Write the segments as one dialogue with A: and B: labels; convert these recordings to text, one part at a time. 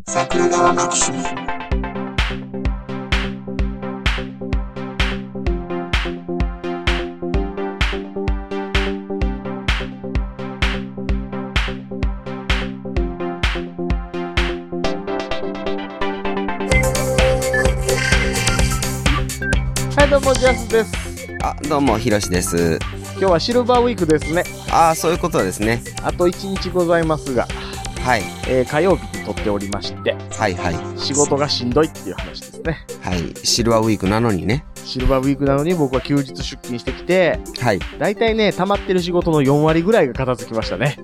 A: 桜川マキシム。
B: はい、どうもジャスです。
C: あ、どうもひろしです。
B: 今日はシルバーウィークですね。
C: ああ、そういうことですね。
B: あと1日ございますが、
C: はい、
B: 火曜日に撮っておりまして、
C: はいはい
B: 仕事がしんどいっていう話ですね。
C: はい。シルバーウィークなのにね。
B: シルバーウィークなのに僕は休日出勤してきて、
C: はい。
B: だいたいね、溜まってる仕事の4割ぐらいが片付きましたね。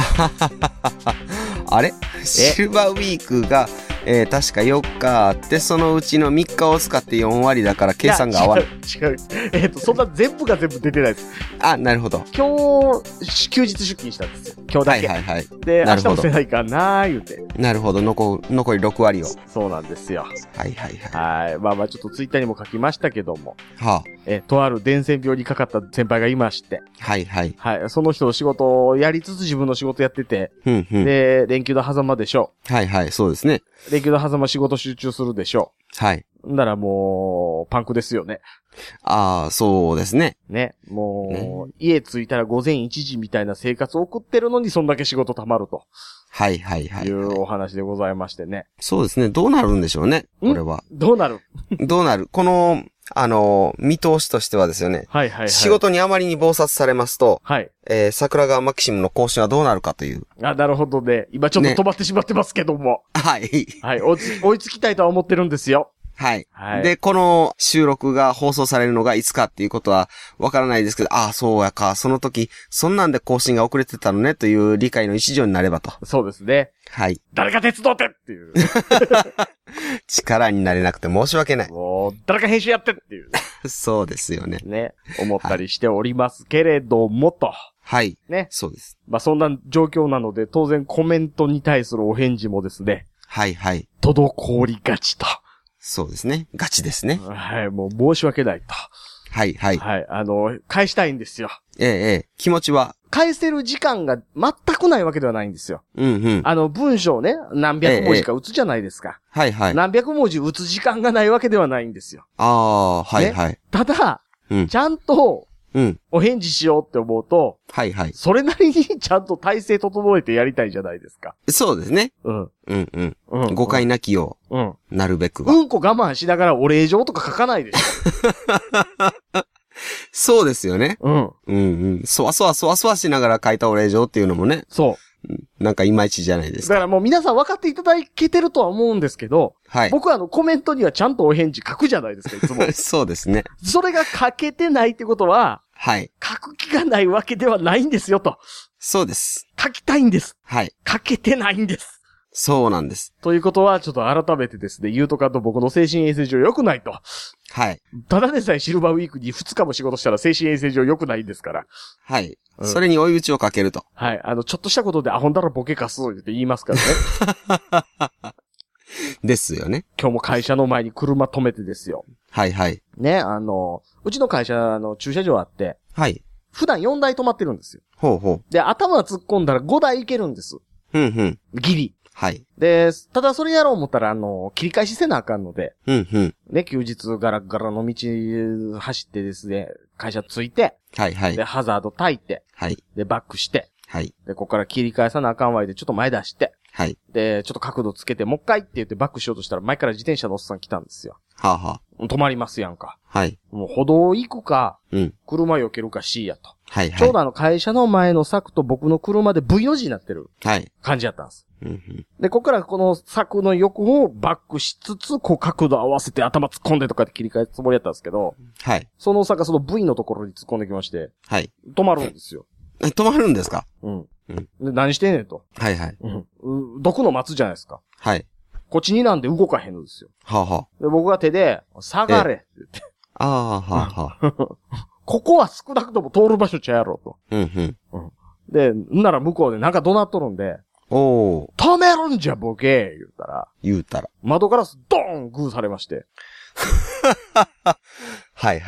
C: あれシルバーウィークが、確か4日あって、そのうちの3日を使って4割だから計算が合わない。
B: 違う。そんな全部が全部出てないです。
C: あ、なるほど。
B: 今日、休日出勤したんですよ。今日だけ。
C: はいはいはい。
B: で、明日もせないかなー言うて。
C: なるほど。残り6割を。
B: そうなんですよ。
C: はいはいはい。
B: はい。まあちょっとツイッターにも書きましたけども。
C: は
B: とある伝染病にかかった先輩がいまして。
C: はいはい。
B: はい。その人の仕事をやりつつ自分の仕事やってて。で、連休の狭間でしょ
C: う。はいはい。そうですね。
B: 連休の狭間仕事集中するでしょ
C: う。はい。
B: ならもう、パンクですよね。
C: ああ、そうですね。
B: ね。もう、家着いたら午前1時みたいな生活を送ってるのにそんだけ仕事溜まると。
C: はいはいはい。
B: いうお話でございましてね。
C: そうですね。どうなるんでしょうね。これは。
B: どうなる
C: この、見通しとしてはですよね。
B: はいはいはい。
C: 仕事にあまりに忙殺されますと、
B: はい。
C: 桜川マキシムの更新はどうなるかという。
B: あ、なるほどね。今ちょっと止まってしまってますけども。
C: ね、はい。
B: はい。追いつきたいとは思ってるんですよ。
C: はい。はい。で、この収録が放送されるのがいつかっていうことはわからないですけど、ああ、そうやか、その時、そんなんで更新が遅れてたのねという理解の一助になればと。
B: そうですね。
C: はい。
B: 誰か手伝ってっていう。
C: 力になれなくて申し訳ない。
B: もう、誰か編集やってっていう。
C: そうですよね。
B: ね。思ったりしておりますけれどもと。
C: はい。
B: ね。
C: そうです。
B: まあ、そんな状況なので、当然コメントに対するお返事もですね。
C: はいはい。
B: 滞りがちと。
C: そうですね。ガチですね。
B: はい、もう申し訳ないと。
C: はいはい。
B: はい、返したいんですよ。
C: 気持ちは
B: 返せる時間が全くないわけではないんですよ。
C: うんうん。
B: 文章ね、何百文字か打つじゃないですか。
C: はいはい。
B: 何百文字打つ時間がないわけではないんですよ。
C: ああ、はいはい。
B: ね、ただ、ちゃんと、お返事しようって思うと、
C: はいはい。
B: それなりにちゃんと体制整えてやりたいじゃないですか。
C: そうですね。誤解なきよう。なるべくは。
B: うんこ我慢しながらお礼状とか書かないでしょ。
C: そうですよね。そわそわしながら書いたお礼状っていうのもね。
B: そう。
C: なんかいまいちじゃないですか。
B: だからもう皆さん分かっていただけてるとは思うんですけど、
C: はい。
B: 僕はコメントにはちゃんとお返事書くじゃないですか、いつも。
C: そうですね。
B: それが書けてないってことは、
C: はい。
B: 書く気がないわけではないんですよと。
C: そうです。
B: 書きたいんです。
C: はい。
B: 書けてないんです。
C: そうなんです。
B: ということは、ちょっと改めてですね、言うとかと僕の精神衛生上良くないと。
C: はい。
B: ただでさえシルバーウィークに2日も仕事したら精神衛生上良くないんですから。
C: はい。それに追い打ちをかけると。
B: はい。ちょっとしたことでアホんだらボケかすって言いますからね。
C: ですよね。
B: 今日も会社の前に車止めてですよ。
C: はいはい。
B: ね、うちの会社の駐車場あって。
C: はい。
B: 普段4台止まってるんですよ。
C: ほうほう。
B: で、頭突っ込んだら5台行けるんです。ギリ。
C: はい。
B: で、ただそれやろう思ったら、切り返しせなあかんので。ね、休日ガラガラの道走ってですね、会社着いて。
C: はいはい。
B: で、ハザード焚いて。
C: はい。
B: で、バックして。
C: はい。
B: で、ここから切り返さなあかんわいで、ちょっと前出して。
C: はい。
B: で、ちょっと角度つけて、もう一回って言ってバックしようとしたら、前から自転車のおっさん来たんですよ。
C: はあは
B: あ。止まりますやんか。
C: はい。
B: もう歩道行くか、車避けるか C やと。
C: はいはい。
B: ちょうど会社の前の柵と僕の車で V の字になってる。
C: はい。
B: 感じやったんです。で、ここからこの柵の横をバックしつつ、こう角度合わせて頭突っ込んでとかって切り替えつもりやったんですけど。
C: はい。
B: その坂その V のところに突っ込んできまして。
C: はい。
B: 止まるんですよ。
C: 止まるんですか？
B: で、何してんねんと。
C: はいはい。
B: どくの待つじゃないですか。
C: はい。
B: こっちになんで動かへんのですよ。
C: はあはあ。
B: で、僕が手で、下がれって言って。
C: ああ、はあはあ。
B: ここは少なくとも通る場所ちゃうやろと。で、なら向こうでなんか怒鳴っとるんで。止めるんじゃボケ言うたら。窓ガラスドーングーされまして。
C: はいはい。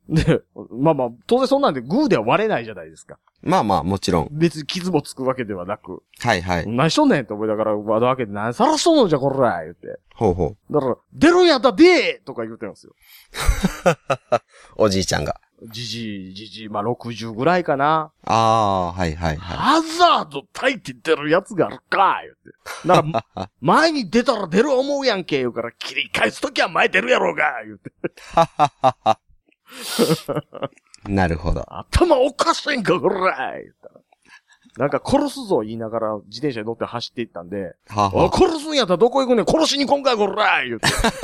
B: で、まあまあ、当然そんなんでグーでは割れないじゃないですか。
C: まあまあ、もちろん。
B: 別に傷もつくわけではなく。
C: はいはい。
B: 何しとんねんって思いながら窓開けて何さらしとんのじゃこら言って。
C: ほうほ
B: う。だから、出るんやったでーとか言うてるんですよ。
C: おじいちゃんが。
B: じじい、まあ60ぐらいかな。
C: ああ、はいはいはい。
B: ハザード焚いて出るやつがあるか言って。だから、前に出たら出る思うやんけ言うから、切り返すときは前出るやろうが言って。
C: なるほど。
B: 頭おかしいんか、こら言ったら。なんか殺すぞ言いながら自転車に乗って走っていったんで、殺すんやったらどこ行くねん、殺しに今回こら言って。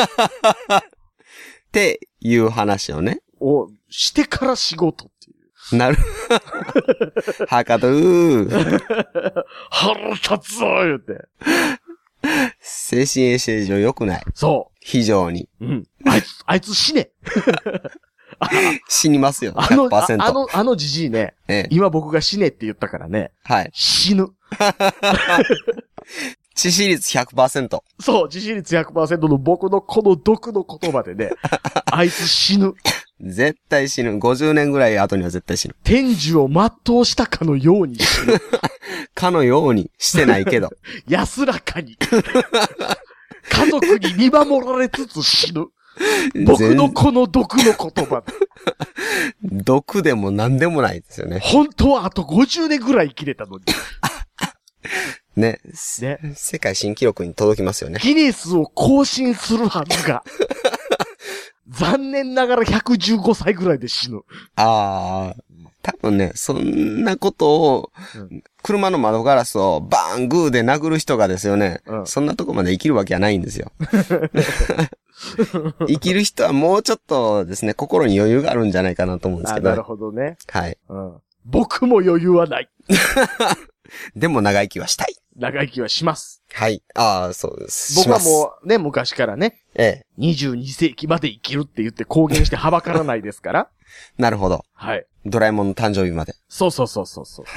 C: っていう話をね。
B: をしてから仕事っていう。
C: なる。はかどるー。
B: 腹立つぞ言って。
C: 精神衛生上良くない。
B: そう。
C: 非常に。
B: うん。あいつ死ね。
C: 死にますよ。
B: 100%。あのじじいね、今僕が死ねって言ったからね。
C: はい。
B: 死ぬ。
C: 致死率 100%。
B: そう、致死率 100% の僕のこの毒の言葉でね、あいつ死ぬ。
C: 絶対死ぬ。50年ぐらい後には絶対死ぬ。
B: 天寿を全うしたかのように死ぬ。
C: かのようにしてないけど。
B: 安らかに。家族に見守られつつ死ぬ。僕のこの毒の言葉で。
C: 毒でも何でもないですよね。
B: 本当はあと50年ぐらい生きれたのに。
C: ね。世界新記録に届きますよね。
B: ギネスを更新するはずが。残念ながら115歳ぐらいで死ぬ。
C: ああ。多分ね、そんなことを、車の窓ガラスをバーングーで殴る人がですよね、そんなとこまで生きるわけはないんですよ。生きる人はもうちょっとですね、心に余裕があるんじゃないかなと思うんですけど。
B: なるほどね。
C: はい。
B: 僕も余裕はない。
C: でも長生きはしたい。
B: 長生きはします。
C: はい。ああ、そうです。
B: 僕はもうね、昔からね、22世紀まで生きるって言って公言してはばからないですから。
C: なるほど。
B: はい。
C: ドラえもんの誕生日まで。
B: そう。はい。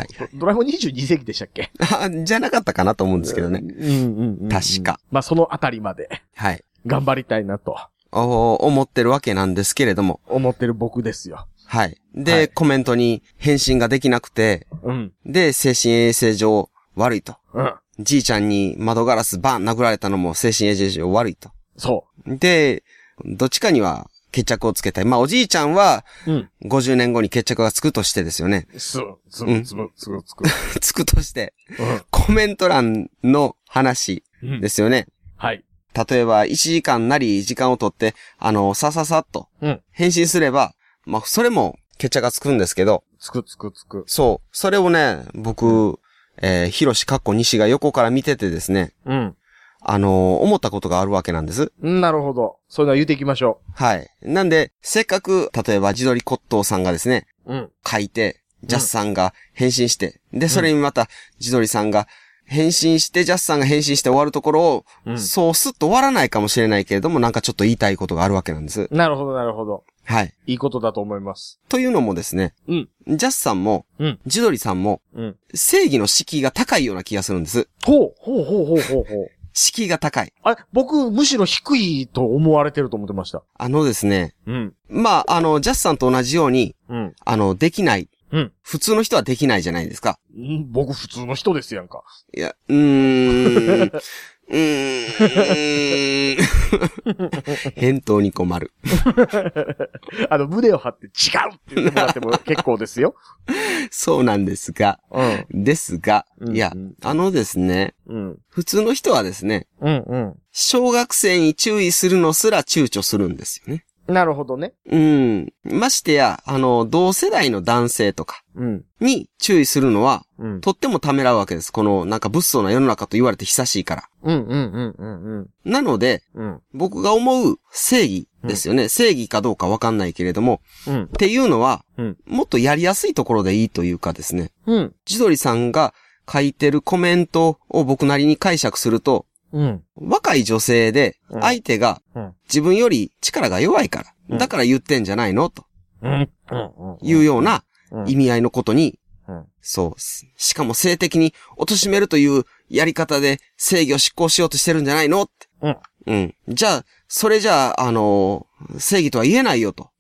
B: ドラえもん22世紀でしたっけ？
C: じゃなかったかなと思うんですけどね。確か。
B: まあ、そのあたりまで。
C: はい。
B: 頑張りたいなと。
C: 思ってるわけなんですけれども。
B: 思ってる僕ですよ。
C: はい。で、コメントに返信ができなくて、で、精神衛生上悪いと。じいちゃんに窓ガラスバン殴られたのも精神衛生上悪いと。
B: そう。
C: で、どっちかには決着をつけたい。まあ、おじいちゃんは、50年後に決着がつくとしてですよね。つくとして、コメント欄の話ですよね。
B: はい。
C: 例えば、1時間なり時間をとって、さっと、返信すれば、まあ、それも決着がつくんですけど。
B: つく。
C: そう。それをね、僕、ひろし西が横から見ててですね。思ったことがあるわけなんです。
B: なるほど。そういうのは言うていきましょ
C: う。はい。なんで、せっかく、例えば、自撮り骨董さんがですね、書いて、ジャスさんが返信して、で、それにまた、自撮りさんが返信して、ジャスさんが返信して終わるところを、そうスッと終わらないかもしれないけれども、なんかちょっと言いたいことがあるわけなんです。
B: なるほど。
C: はい。
B: いいことだと思います。
C: というのもですね、ジャスさんも、自撮りさんも、正義の敷居が高いような気がするんです。
B: ほう。
C: 敷居が高い。
B: あれ、僕、むしろ低いと思われてると思ってました。
C: ですね。まあ、ジャスさんと同じように、できない。普通の人はできないじゃないですか。
B: 僕普通の人ですやんか。
C: いや、返答に困る。
B: 胸を張って違うって言ってもらっても結構ですよ。
C: そうなんですが、いや、ですね、普通の人はですね、小学生に注意するのすら躊躇するんですよね。
B: なるほどね。
C: ましてや、同世代の男性とかに注意するのは、とってもためらうわけです。この、なんか物騒な世の中と言われて久しいから。なので、僕が思う正義ですよね。正義かどうかわかんないけれども、っていうのは、もっとやりやすいところでいいというかですね。千鳥さんが書いてるコメントを僕なりに解釈すると、若い女性で、相手が自分より力が弱いから、だから言ってんじゃないのと。いうような意味合いのことに、そう。しかも性的に貶めるというやり方で正義を執行しようとしてるんじゃないのって。じゃあ、それじゃあ、正義とは言えないよと。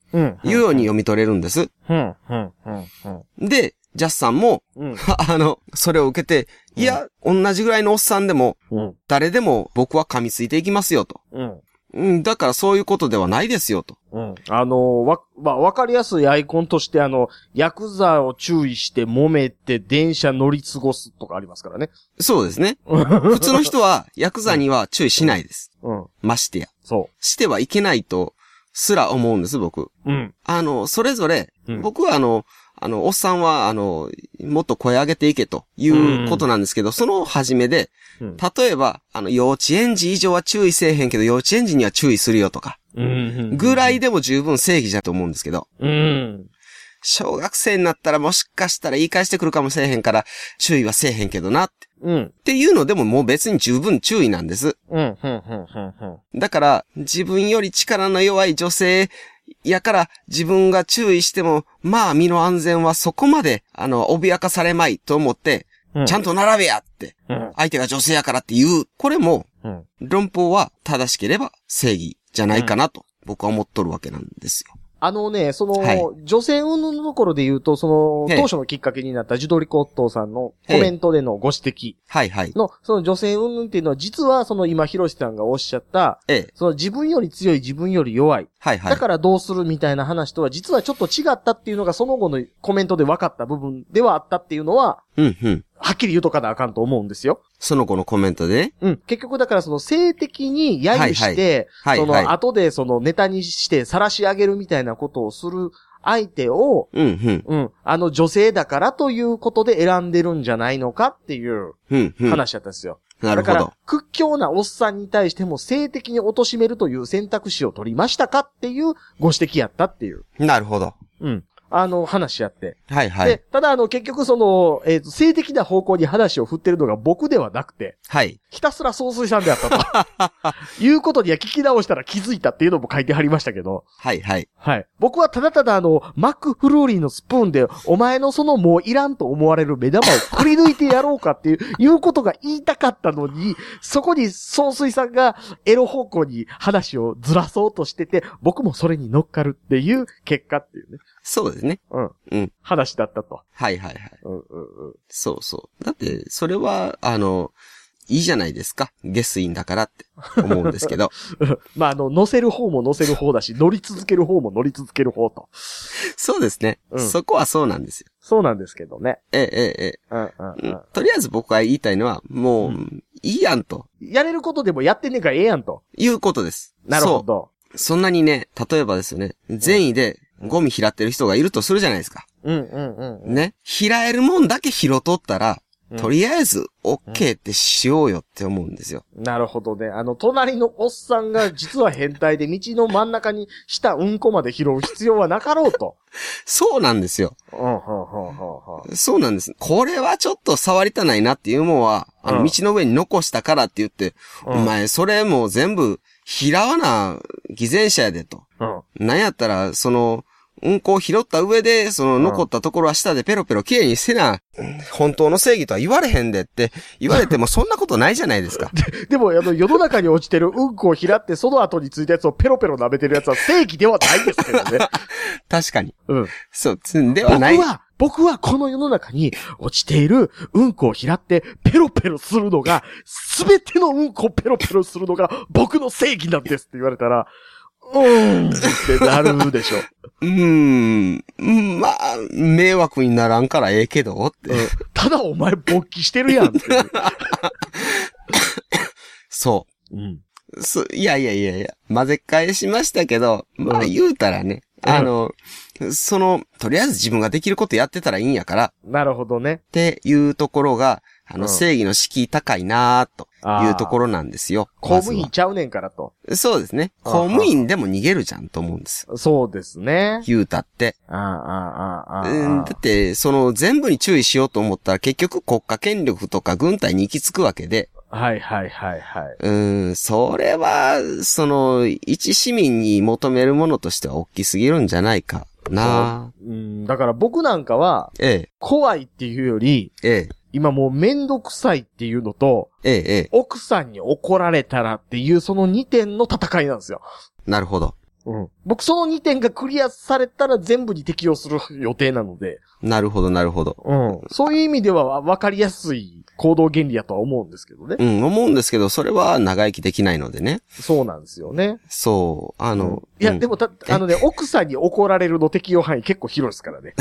C: いうように読み取れるんです。で、ジャスさんも、それを受けて、いや、同じぐらいのおっさんでも、誰でも僕は噛みついていきますよと。だからそういうことではないですよと。
B: わかりやすいアイコンとして、ヤクザを注意して揉めて電車乗り過ごすとかありますからね。
C: そうですね。普通の人は、ヤクザには注意しないです。ましてや。してはいけないと、すら思うんです、僕。それぞれ、僕はおっさんは、もっと声上げていけということなんですけど、その初めで、例えば、幼稚園児以上は注意せえへんけど、幼稚園児には注意するよとか、ぐらいでも十分正義だと思うんですけど、小学生になったらもしかしたら言い返してくるかもしれへんから、注意はせえへんけどなって。っていうのでももう別に十分注意なんです。だから、自分より力の弱い女性、やから自分が注意しても、まあ身の安全はそこまで、脅かされまいと思って、ちゃんと並べやって、相手が女性やからって言う。これも、論法は正しければ正義じゃないかなと、僕は思っとるわけなんですよ。
B: 女性云々のところで言うと、当初のきっかけになったジュドリコットーさんのコメントでのご指摘の、その女性云々っていうのは、実は今、ヒロシさんがおっしゃった、自分より強い自分より弱い。だからどうするみたいな話とは、実はちょっと違ったっていうのが、その後のコメントで分かった部分ではあったっていうのは、はっきり言うとかなあかんと思うんですよ。
C: その後のコメントで
B: 結局だから性的に揶揄して、後でネタにして晒し上げるみたいなことをする相手を、女性だからということで選んでるんじゃないのかっていう話だったんですよ。
C: なるほど。だ
B: から、屈強なおっさんに対しても性的に貶めるという選択肢を取りましたかっていうご指摘やったっていう。
C: なるほど。
B: 話やって。
C: で、
B: ただ結局性的な方向に話を振ってるのが僕ではなくて。ひたすら総帥さんであったと。いうことには聞き直したら気づいたっていうのも書いてはりましたけど。僕はただただマックフルーリーのスプーンで、お前のもういらんと思われる目玉をくり抜いてやろうかっていうことが言いたかったのに、そこに総帥さんがエロ方向に話をずらそうとしてて、僕もそれに乗っかるっていう結果っていうね。
C: そうですね。
B: 話だったと。
C: そうそう。だって、それは、いいじゃないですか。下水んだからって思うんですけど。
B: 乗せる方も乗せる方だし、乗り続ける方も乗り続ける方と。
C: そうですね。そこはそうなんですよ。
B: そうなんですけどね。
C: とりあえず僕が言いたいのは、もう、いいやんと。
B: やれることでもやってねえからええやんと。
C: いうことです。
B: なるほど。
C: そんなにね、例えばですよね、善意でゴミ拾ってる人がいるとするじゃないですか。ね。拾えるもんだけ拾っとったら、とりあえず、OK ってしようよって思うんですよ。
B: なるほどね。隣のおっさんが実は変態で道の真ん中にしたうんこまで拾う必要はなかろうと。
C: そうなんですよ。そうなんです。これはちょっと触りたないなっていうもんは、道の上に残したからって言って、お前それもう全部拾わな偽善者やでと。なんやったら、うんこを拾った上で、残ったところは下でペロペロ綺麗にせな、本当の正義とは言われへんでって言われてもそんなことないじゃないですか。
B: でも、世の中に落ちてるうんこを拾って、その後についたやつをペロペロ舐めてるやつは正義ではないですけどね。
C: 確かに。そう、ではない。
B: 僕はこの世の中に落ちているうんこを拾ってペロペロするのが、すべてのうんこをペロペロするのが僕の正義なんですって言われたら、ってなるでしょ。
C: まあ、迷惑にならんからええけどって。
B: ただお前勃起してるやんって。
C: そう。いや、混ぜ返しましたけど、まあ言うたらね、とりあえず自分ができることやってたらいいんやから。
B: なるほどね。
C: っていうところが、正義の敷居高いなーというところなんですよ。
B: 公務員ちゃうねんからと。
C: そうですね。公務員でも逃げるじゃんと思うんです。
B: そうですね。
C: 言うたって。だって、全部に注意しようと思ったら結局国家権力とか軍隊に行き着くわけで。それは、一市民に求めるものとしては大きすぎるんじゃないかな。
B: だから僕なんかは、怖いっていうより、今もうめんどくさいっていうのと、奥さんに怒られたらっていうその2点の戦いなんですよ。
C: なるほど。
B: うん。僕その2点がクリアされたら全部に適用する予定なので。
C: なるほど、なるほど。
B: うん。そういう意味では分かりやすい行動原理だとは思うんですけどね。
C: うん、思うんですけど、それは長生きできないのでね。
B: そうなんですよね。
C: そう、
B: いや、でも奥さんに怒られるの適用範囲結構広いですからね。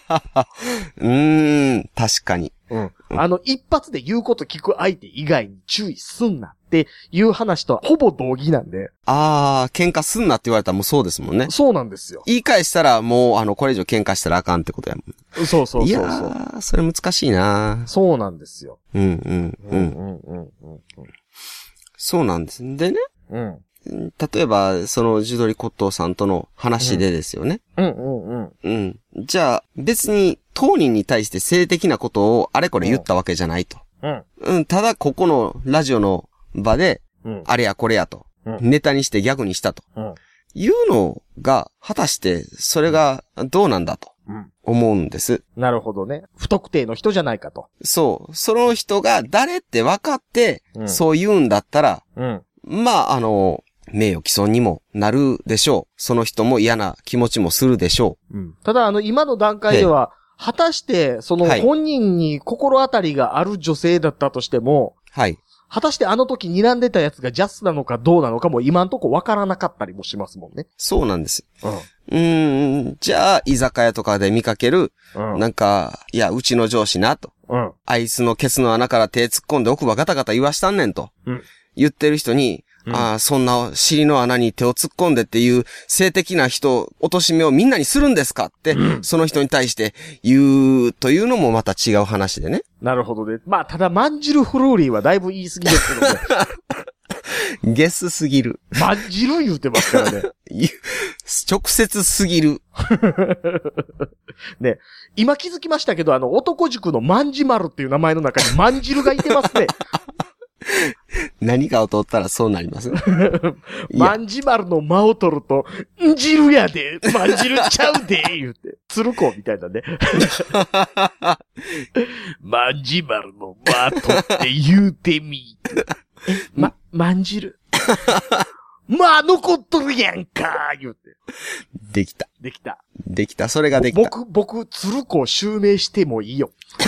C: 確かに。
B: うん。一発で言うこと聞く相手以外に注意すんなっていう話とはほぼ同義なんで。
C: 喧嘩すんなって言われたらもうそうですもんね。
B: そうなんですよ。
C: 言い返したらもう、これ以上喧嘩したらあかんってことやもん。
B: そう。
C: いやー、それ難しいな。
B: そうなんですよ。
C: うん。そうなんです。でね。
B: うん。
C: 例えば、そのジュドリコットーさんとの話でですよね。じゃあ、別に当人に対して性的なことをあれこれ言ったわけじゃないと。ただここのラジオの場で、あれやこれやと、ネタにしてギャグにしたと、いうのが、果たしてそれがどうなんだと思うんです。
B: なるほどね。不特定の人じゃないかと。
C: そう。その人が誰って分かって、そう言うんだったら、まあ、名誉毀損にもなるでしょう。その人も嫌な気持ちもするでしょう。
B: ただ今の段階では、果たして、その本人に心当たりがある女性だったとしても、
C: はい。
B: 果たしてあの時睨んでたやつがジャスなのかどうなのかも今んとこわからなかったりもしますもんね。
C: そうなんです。じゃあ、居酒屋とかで見かける、なんか、いや、うちの上司なと。あいつのケツの穴から手突っ込んで奥歯ガタガタ言わしたんねんと。言ってる人に、そんな尻の穴に手を突っ込んでっていう性的な貶しめをみんなにするんですかって、その人に対して言うというのもまた違う話でね。
B: なるほどね。まあ、ただ、まんじるフルーリーはだいぶ言い過ぎですけどね。
C: ゲスすぎる。
B: まんじる言うてますからね。
C: 直接すぎる。
B: ね、今気づきましたけど、男塾のまんじ丸っていう名前の中にまんじるがいてますね。
C: 何かを取ったらそうなります。
B: まんじ丸の間を取ると、んじるやで、まんじるちゃうで、言うて。鶴子みたいだね。まんじ丸の間取って言うてみ。まんじる。まあ、残っとるやんか、言うて。
C: できた。それができた。
B: 僕、鶴子を襲名してもいいよ。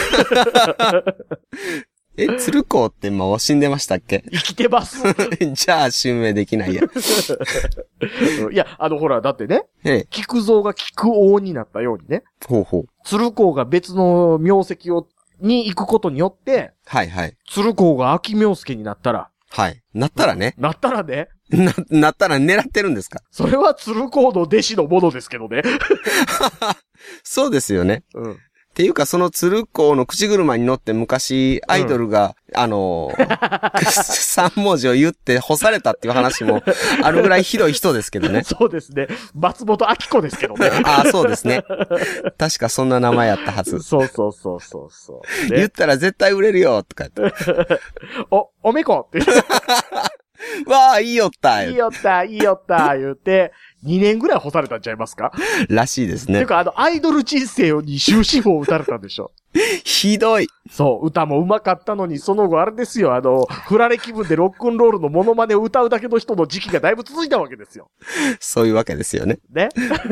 C: 鶴子ってもう死んでましたっけ？
B: 生きてます。
C: じゃあ、襲名できないや。
B: いや、ほら、だってね、菊蔵が菊王になったようにね。鶴子が別の名跡に行くことによって、鶴子が秋名助になったら、
C: なったらね。
B: なったらね。
C: なったら狙ってるんですか？
B: それは鶴子の弟子のものですけどね。
C: そうですよね。っていうか、その鶴子の口車に乗って昔、アイドルが、3文字を言って干されたっていう話もあるぐらいひどい人ですけどね。
B: そうですね。松本明子ですけどね。
C: そうですね。確かそんな名前やったはず。
B: そう。ね、
C: 言ったら絶対売れるよ、とか言って。
B: おめこって。
C: わあ、いいよった。
B: 言うて、2年ぐらい干されたんちゃいますから
C: しいですね。
B: てか、アイドル人生に終止符を打たれたんでしょ。
C: ひどい。
B: そう、歌も上手かったのに、その後あれですよ、振られ気分でロックンロールのモノマネを歌うだけの人の時期がだいぶ続いたわけですよ。
C: そういうわけですよね。
B: ね。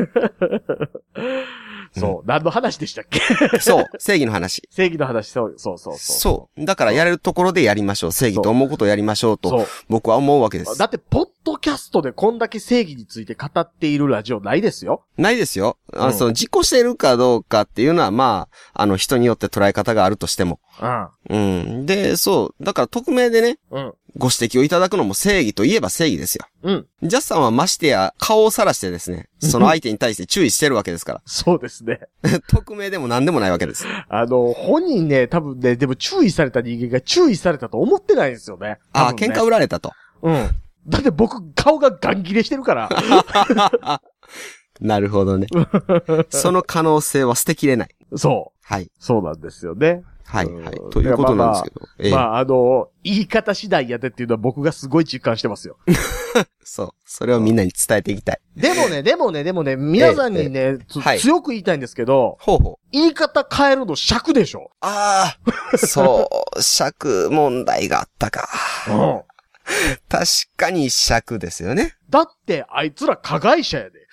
B: そう、何の話でしたっけ？
C: そう、正義の話。
B: そう。
C: だからやれるところでやりましょう。正義と思うことをやりましょうと、僕は思うわけです。
B: だって、ポッドキャストでこんだけ正義について語っているラジオないですよ。
C: ないですよ。その、実行しているかどうかっていうのは、まあ、人によって捉え方があるとしても。で、そう。だから、匿名でね、ご指摘をいただくのも正義といえば正義ですよ。ジャスさんはましてや顔をさらしてですね、その相手に対して注意してるわけですから。
B: そうですね。
C: 匿名でも何でもないわけです。
B: 本人ね、多分ね、でも注意された人間が注意されたと思ってないんですよね。
C: 喧嘩売られたと。
B: だって僕、顔がガン切れしてるから。
C: なるほどね。その可能性は捨てきれない。
B: そう。そうなんですよね。と
C: いうことなんですけ
B: ど。言い方次第やでっていうのは僕がすごい実感してますよ。
C: そう。それをみんなに伝えていきたい。
B: でもね、皆さんにね、強く言いたいんですけど、言い方変えるの尺でしょ。
C: そう、尺問題があったか。確かに尺ですよね。
B: だってあいつら加害者やで。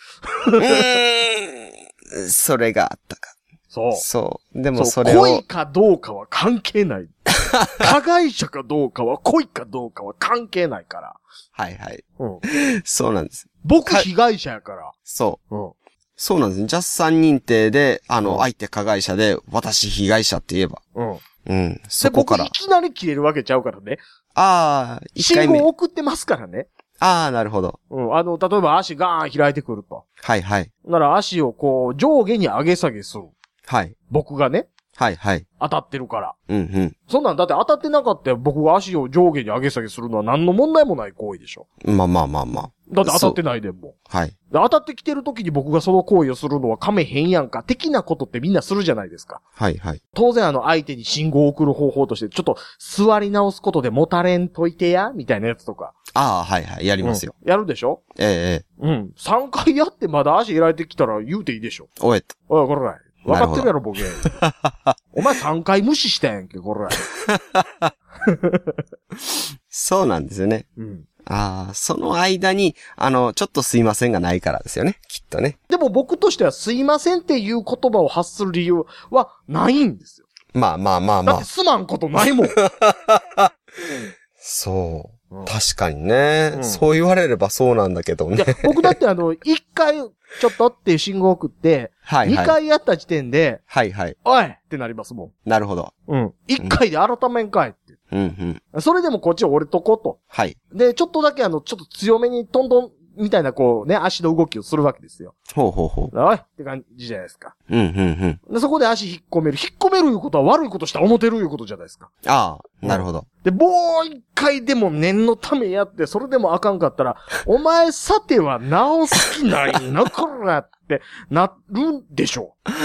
C: それがあったか。そう。でもそれを。
B: 恋かどうかは関係ない。加害者かどうかは恋かどうかは関係ないから。
C: はいはい。そうなんです。
B: 僕被害者やから。
C: そう。そうなんです。ジャスさん認定で、相手加害者で、私被害者って言えば。そこから。
B: 僕いきなり切れるわけちゃうからね。
C: 一回目。
B: 信号送ってますからね。
C: なるほど。
B: 例えば足ガーン開いてくると。
C: はいはい。
B: なら足をこう、上下に上げ下げする。
C: はい。
B: 僕がね。
C: はいはい。
B: 当たってるから。そんなんだって当たってなかったら僕が足を上下に上げ下げするのは何の問題もない行為でしょ。
C: まあ。
B: だって当たってないでも。
C: はい。
B: 当たってきてる時に僕がその行為をするのは噛めへんやんか。的なことってみんなするじゃないですか。
C: はいはい。
B: 当然相手に信号を送る方法として、ちょっと座り直すことでもたれんといてやみたいなやつとか。
C: はいはい。やりますよ。
B: やるでしょ3回やってまだ足開いてきたら言うていいでしょ。
C: おい、
B: これら。分かってるやろ、ボケ。お前3回無視したやんけ、これら。
C: そうなんですよね。その間に、ちょっとすいませんがないからですよね。きっとね。
B: でも僕としてはすいませんっていう言葉を発する理由はないんですよ。
C: まあ。
B: だってすまんことないもん。
C: そう。確かにね、そう言われればそうなんだけどね。
B: 僕だって1回ちょっとっていう信号を送って、2回やった時点で、おいってなりますもん。
C: なるほど。
B: 1回で改めんかいって。それでもこっちを折れとこうと。で、ちょっとだけちょっと強めにトントンみたいなこうね、足の動きをするわけですよ。おいって感じじゃないですか。で、そこで足引っ込める。引っ込めるいうことは悪いことした思てるいうことじゃないですか。
C: なるほど。
B: で、もう一回でも念のためやって、それでもあかんかったら、お前さては直す気ないな、こらってなるんでしょう。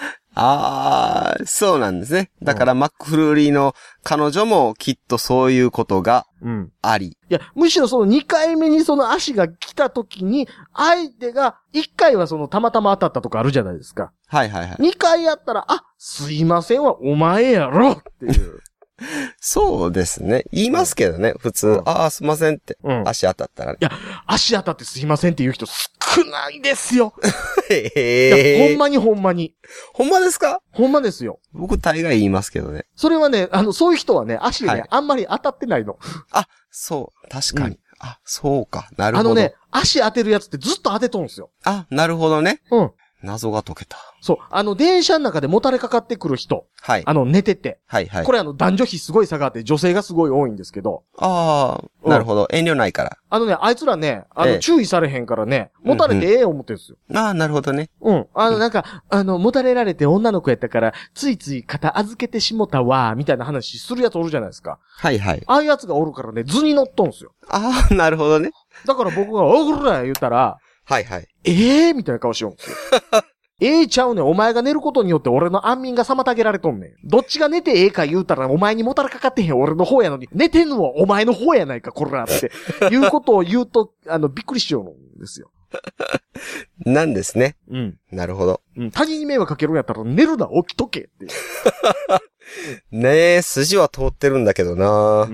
C: そうなんですね。だから、マックフルーリーの彼女もきっとそういうことがあり。
B: いや、むしろその2回目にその足が来た時に、相手が1回はたまたま当たったとかあるじゃないですか。2回やったら、すいませんはお前やろっていう。
C: そうですね。言いますけどね、普通。すいませんって。足当たったらね。
B: いや、足当たってすいませんって言う人少ないですよ。いや、ほんまに。
C: ほんまですか？
B: ほんまですよ。
C: 僕大概言いますけどね。
B: それはね、そういう人はね、足でね、あんまり当たってないの。
C: そう。確かに。そうか。なるほど。
B: 足当てるやつってずっと当てとんすよ。
C: なるほどね。謎が解けた。
B: そう。電車の中でもたれかかってくる人。寝てて。これ男女比すごい差があって女性がすごい多いんですけど。
C: なるほど。遠慮ないから。
B: あいつらね、注意されへんからね、もたれてええ思ってるんですよ。
C: なるほどね。
B: なんか、もたれられて女の子やったから、ついつい肩預けてしもたわ、みたいな話するやつおるじゃないですか。ああいうやつがおるからね、図に乗っとんすよ。
C: なるほどね。
B: だから僕が、おぐら言ったら、みたいな顔しようんですよ。ちゃうねん。お前が寝ることによって俺の安眠が妨げられとんねん。どっちが寝てか言うたらお前にもたれかかってへん俺の方やのに、寝てんのはお前の方やないか、こらって。いうことを言うと、びっくりしようんですよ。
C: なんですね。なるほど。
B: 他人に迷惑かけるんやったら寝るな、起きとけって。
C: ねえ、筋は通ってるんだけどな。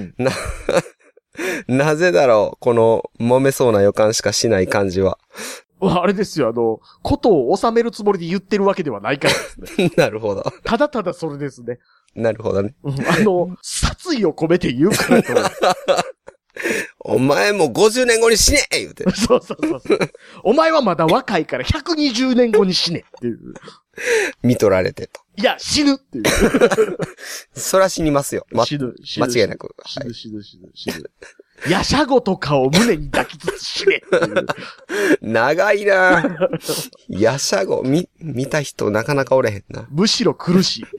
C: なぜだろう、この揉めそうな予感しかしない感じは。
B: あれですよ、ことを収めるつもりで言ってるわけではないからですね。
C: なるほど。
B: ただただそれですね。
C: なるほどね。
B: 殺意を込めて言うからと。
C: お前も50年後に死ね言うて。
B: そう。お前はまだ若いから120年後に死ねっていう。
C: 見取られてと。
B: いや、死ぬっていう。
C: そら死にますよ。
B: 死ぬ。
C: 間違いなく。
B: 死ぬ。ヤシャゴとかを胸に抱きつつ死ねっていう。
C: 長いなヤシャゴ、見た人なかなかおれへんな。
B: むしろ苦しい。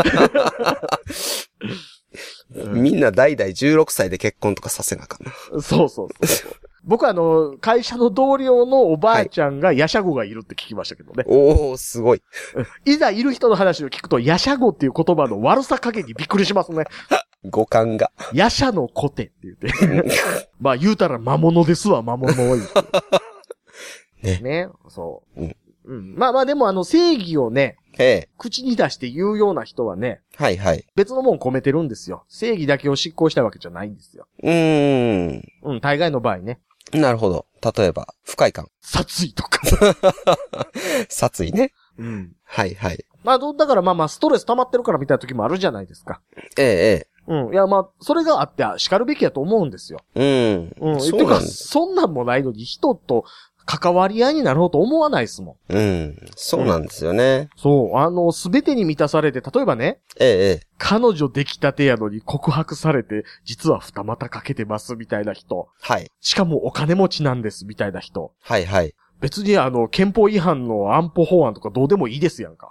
C: みんな代々16歳で結婚とかさせなあかんな。
B: そう。僕会社の同僚のおばあちゃんがヤシャゴがいるって聞きましたけどね。
C: すごい。
B: いざいる人の話を聞くと、ヤシャゴっていう言葉の悪さ加減にびっくりしますね。
C: 五感が。
B: ヤシャのコテって言って。まあ言うたら魔物ですわ、魔物を言うて。ね。そう。まあでも正義をね、口に出して言うような人はね、別のもん込めてるんですよ。正義だけを執行したわけじゃないんですよ。大概の場合ね。
C: なるほど。例えば、不快感。
B: 殺意とか。
C: 殺意ね。
B: うん。
C: はいはい。
B: まあ、だからまあストレス溜まってるからみたいな時もあるじゃないですか。
C: ええ。
B: うん。いや、まあ、それがあって叱るべきやと思うんですよ。
C: うん。
B: うん。そうなんです。そんなんもないのに人と関わり合いになろうと思わないですも
C: ん。うん。そうなんですよね。
B: そう。すべてに満たされて、例えばね。
C: ええ。
B: 彼女できたてやのに告白されて、実は二股かけてますみたいな人。
C: はい。
B: しかもお金持ちなんですみたいな人。
C: はいはい。
B: 別に憲法違反の安保法案とかどうでもいいですやんか。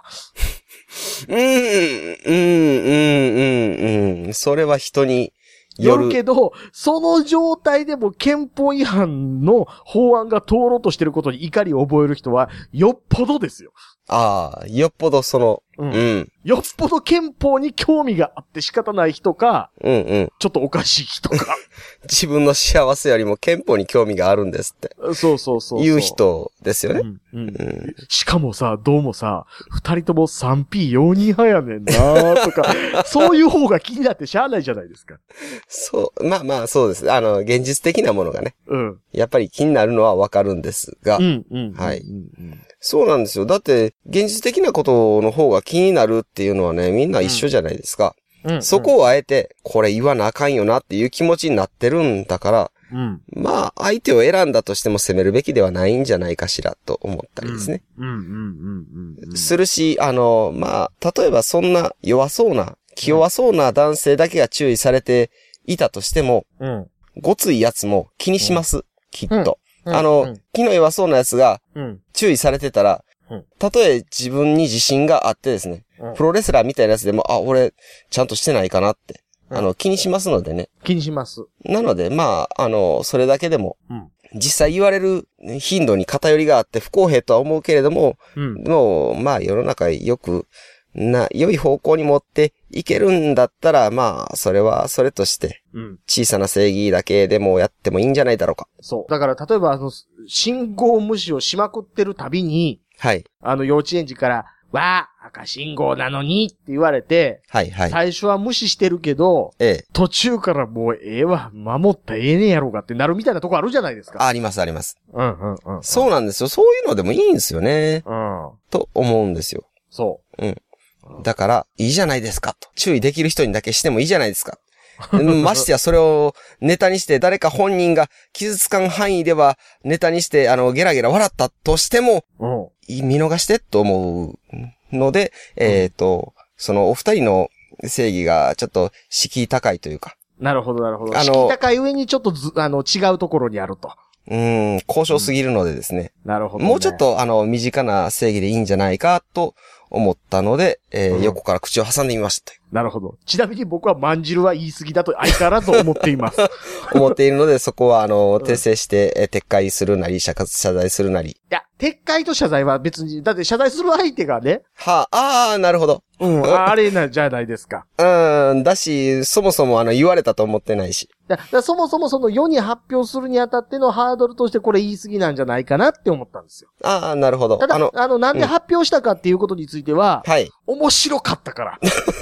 C: それは人に
B: よるけど、その状態でも憲法違反の法案が通ろうとしてることに怒りを覚える人は、よっぽどですよ。
C: ああ、よっぽど
B: うん。よっぽど憲法に興味があって仕方ない人か、ちょっとおかしい人か。
C: 自分の幸せよりも憲法に興味があるんですって。
B: そう。
C: いう人ですよね。
B: しかもさ、どうもさ、二人とも 3P4 人派やねんなとか、そういう方が気になってしゃあないじゃないですか。
C: そう、まあそうです。現実的なものがね。
B: うん。
C: やっぱり気になるのはわかるんですが。はい。そうなんですよ。だって、現実的なことの方が気になるっていうのはね、みんな一緒じゃないですか。そこをあえて、これ言わなあかんよなっていう気持ちになってるんだから、まあ、相手を選んだとしても責めるべきではないんじゃないかしらと思ったりですね。するし、まあ、例えばそんな弱そうな、気弱そうな男性だけが注意されていたとしても、ごついやつも気にします、きっと。気の弱そうなやつが注意されてたら、たとえ自分に自信があってですね、プロレスラーみたいなやつでも、俺、ちゃんとしてないかなって、気にしますのでね。
B: 気にします。
C: なので、まあ、それだけでも、実際言われる頻度に偏りがあって不公平とは思うけれども、でも、まあ、世の中良い方向に持っていけるんだったら、まあ、それはそれとして、小さな正義だけでもやってもいいんじゃないだろうか。
B: そう。だから、例えば、信号無視をしまくってるたびに、
C: はい。
B: 幼稚園児から、赤信号なのにって言われて、
C: はいはい。
B: 最初は無視してるけど、途中からもう守ったらええねやろうがってなるみたいなとこあるじゃないですか。
C: あります。そうなんですよ。そういうのでもいいんですよね。と思うんですよ。
B: そう。
C: だから、いいじゃないですかと。注意できる人にだけしてもいいじゃないですか。ましてやそれをネタにして誰か本人が傷つかん範囲ではネタにしてゲラゲラ笑ったとしても、見逃してと思うので、そのお二人の正義がちょっと敷居高いというか。
B: なるほど。敷居高い上にちょっと違うところにあると。
C: 高尚すぎるのでですね。
B: なるほど、ね。
C: もうちょっと身近な正義でいいんじゃないかと思ったので、横から口を挟んでみました。
B: なるほど。ちなみに僕はまんじるは言い過ぎだと相変わらず思っています。
C: 思っているので、そこは訂正して、撤回するなり、謝罪するなり。い
B: や、撤回と謝罪は別に、だって謝罪する相手がね。
C: なるほど。
B: あれじゃないですか。
C: だし、そもそも言われたと思ってないし。
B: だそもそもその世に発表するにあたってのハードルとしてこれ言い過ぎなんじゃないかなって思ったんですよ。
C: なるほど。
B: ただ、なんで発表したかっていうことについては、面白かったから。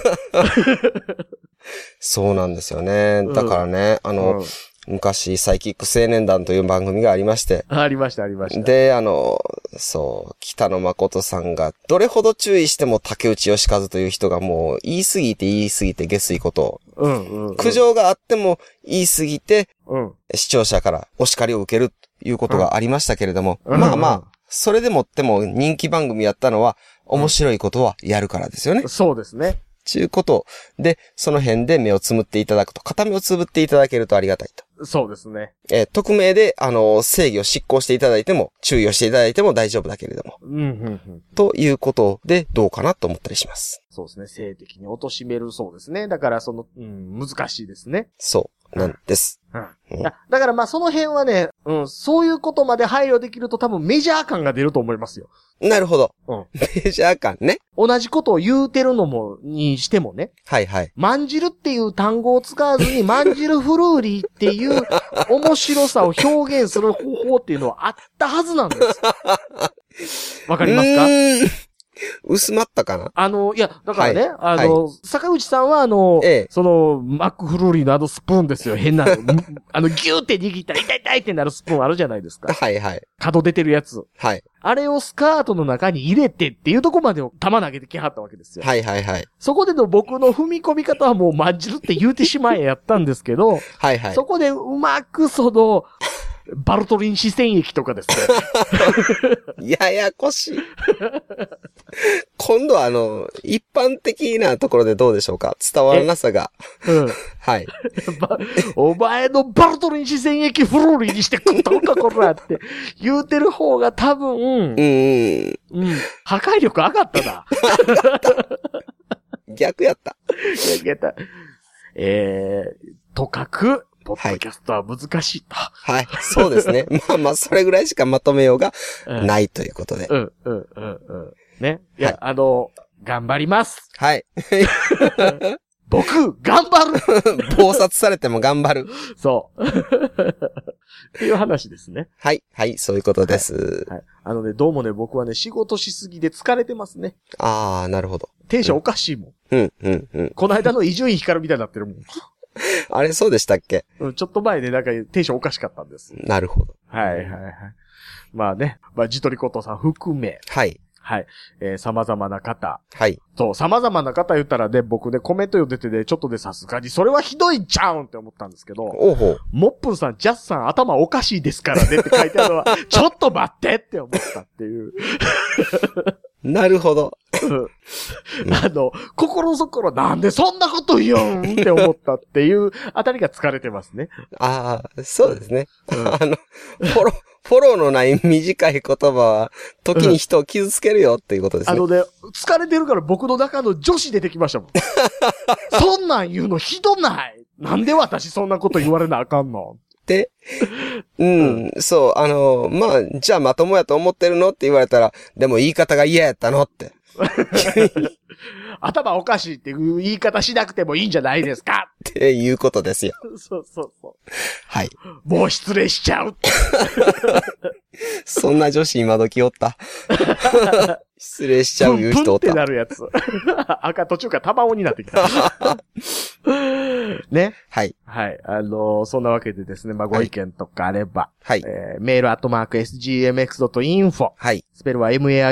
C: そうなんですよね。だからね、昔、サイキック青年団という番組がありまして。
B: ありました。
C: で、北野誠さんが、どれほど注意しても竹内義和という人がもう、言い過ぎて下水ことを。苦情があっても言い過ぎて、視聴者からお叱りを受けるということがありましたけれども、それでもっても人気番組やったのは、面白いことはやるからですよね。
B: そうですね。
C: ちゅうことで、その辺で目をつむっていただくと、片目をつぶっていただけるとありがたいと。
B: そうですね。
C: 匿名で、正義を執行していただいても、注意をしていただいても大丈夫だけれども。ということで、どうかなと思ったりします。
B: そうですね。性的に貶めるそうですね。だから、難しいですね。
C: そうなんです。
B: だからその辺はね、そういうことまで配慮できると多分メジャー感が出ると思いますよ。
C: なるほど。メジャー感ね。
B: 同じことを言うてるのにしてもね。
C: はいはい。
B: まんじるっていう単語を使わずに、まんじるフルーリーっていう面白さを表現する方法っていうのはあったはずなんです。わかりますか？
C: 薄まったかな？
B: いや、だからね、坂口さんはその、マックフルーリーのスプーンですよ。変な、ギューって握ったら痛い痛いってなるスプーンあるじゃないですか。
C: はいはい。
B: 角出てるやつ。
C: はい。
B: あれをスカートの中に入れてっていうとこまでを球投げてきはったわけですよ。
C: はいはいはい。
B: そこでの僕の踏み込み方はもうまんじるって言うてしまえやったんですけど、
C: はいはい。
B: そこでうまくバルトリン視線液とかです
C: ね。ややこしい。今度は一般的なところでどうでしょうか？伝わらなさが。うん。はい。
B: お前のバルトリン視線液フローリーにして食ったのかこらって言うてる方が多分、破壊力上がったな。
C: 逆やった。
B: 逆やった。とかく、ポッドキャストは難しいと。
C: はい。そうですね。まあまあ、それぐらいしかまとめようがないということで。
B: ね。いや、頑張ります。
C: はい。
B: 僕、頑張る
C: 暴殺されても頑張る。
B: そう。っていう話ですね。
C: はい。はい、そういうことです。
B: はい。どうもね、僕はね、仕事しすぎで疲れてますね。
C: あー、なるほど。
B: テンションおかしいもん。この間の伊集院光るみたいになってるもん。
C: あれ、そうでしたっけ？
B: ちょっと前でなんかテンションおかしかったんです。
C: なるほど。
B: はい。まあね、ジトリコトさん含め。
C: はい。
B: はい。様々な方。
C: はい。
B: そう、様々な方言ったらね、僕ね、コメント読んでてね、ちょっとでさすがに、それはひどいんちゃうんって思ったんですけど、モップンさん、ジャスさん、頭おかしいですからねって書いてあるのは、ちょっと待ってって思ったっていう。
C: なるほど。
B: 心底なんでそんなこと言うんって思ったっていうあたりが疲れてますね。
C: ああ、そうですね。フォローのない短い言葉は、時に人を傷つけるよっていうことですね。
B: 疲れてるから僕の中の女子出てきましたもん。そんなん言うのひどない。なんで私そんなこと言われなあかんの
C: で、そう、まあ、じゃあまともやと思ってるのって言われたら、でも言い方が嫌やったのって。
B: 頭おかしいっていう言い方しなくてもいいんじゃないですか
C: っていうことですよ。
B: そう。
C: はい。
B: もう失礼しちゃう。
C: そんな女子今時おった。失礼しちゃういう人おった。
B: プンってなるやつ。赤途中からタマオになってきた。ね。
C: はい。
B: はい。そんなわけでですね、まあ、ご意見とかあれば、
C: はい。
B: メール@sgmx.info。
C: はい。
B: スペルは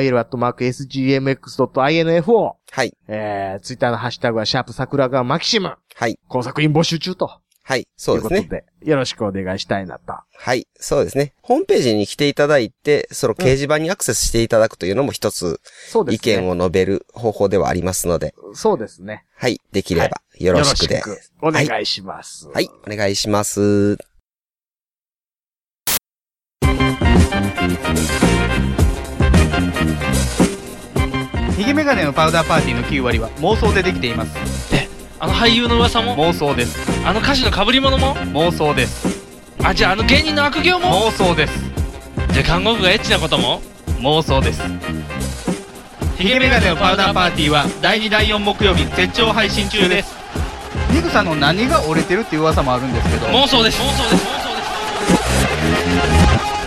B: mail@sgmx.info。
C: はい。
B: ツイッターのハッシュタグは桜川マキシム。
C: はい。
B: この作品募集中と。
C: はい。そうですね。
B: ということで、よろしくお願いしたいなと。
C: はい。そうですね。ホームページに来ていただいて、その掲示板にアクセスしていただくというのも一つ、意見を述べる方法ではありますので。
B: そうですね。
C: はい。できればよろしくで。
B: よろしくお願いします。
C: はい。お願いします。
A: ヒゲメガネのパウダーパーティーの9割は妄想でできています。
D: で、俳優の噂も
A: 妄想です。
D: 歌手の被り物も
A: 妄想です。
D: じゃあ芸人の悪行も
A: 妄想です。
D: じゃあ看護婦がエッチなことも
A: 妄想です。ヒゲメガネのパウダーパーティーは第2第4木曜日絶頂配信中です。ニグさんの何が折れてるっていう噂もあるんですけど、
D: 妄想です。